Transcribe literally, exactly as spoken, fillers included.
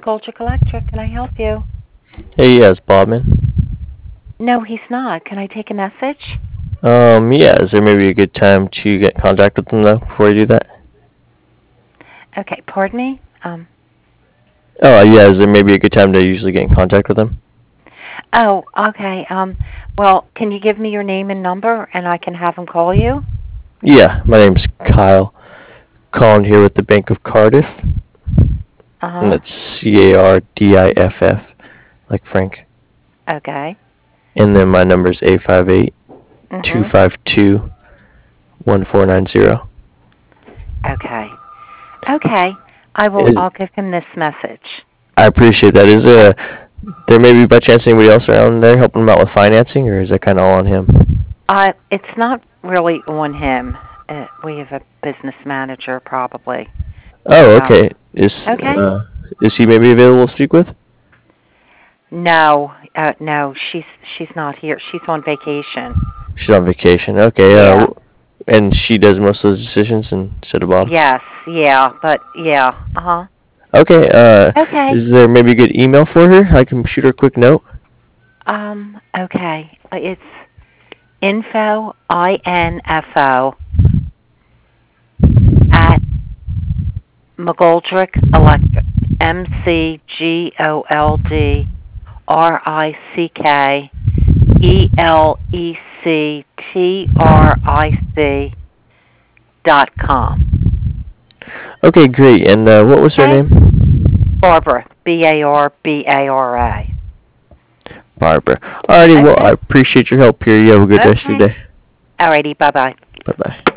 McGoldrick Electric. Can I help you? Hey, yes, Bobman. No, he's not. Can I take a message? Um, yeah, is there maybe a good time to get in contact with them, though, before you do that? Okay, pardon me? Um, Oh, yeah, is there maybe a good time to usually get in contact with them? oh, okay. Um, well, can you give me your name and number, and I can have him call you? Yeah, my name's Kyle, calling here with the Bank of Cardiff, and Uh-huh. that's C A R D I F F, like Frank. Okay. And then my number's eight five eight, two Mm-hmm. five two, one four nine zero. Okay. Okay. I will, Is, I'll give him this message. I appreciate that. Is there, there maybe by chance anybody else around there helping him out with financing, or is that kind of all on him? Uh, it's not really on him. Uh, we have a business manager, probably. But, Oh, um, okay. Is, okay. uh, is he maybe available to speak with? No, uh, no, she's she's not here. She's on vacation. She's on vacation. Okay, uh, Yeah. and she does most of those decisions instead of Bob. Yes. Yeah. But yeah. Uh huh. Okay, uh, Okay. is there maybe a good email for her? I can shoot her a quick note. Um. Okay. Uh, It's info I N F O at McGoldrick Electric. M C G O L D R I C K E L E C T R I C dot com. Okay, great. And uh, what was her Okay. name? Barbara. B A R B A R A. Barbara. Alrighty, well, I Okay. appreciate your help here. You have a good rest of your Okay. day. Alrighty. Bye bye. Bye bye.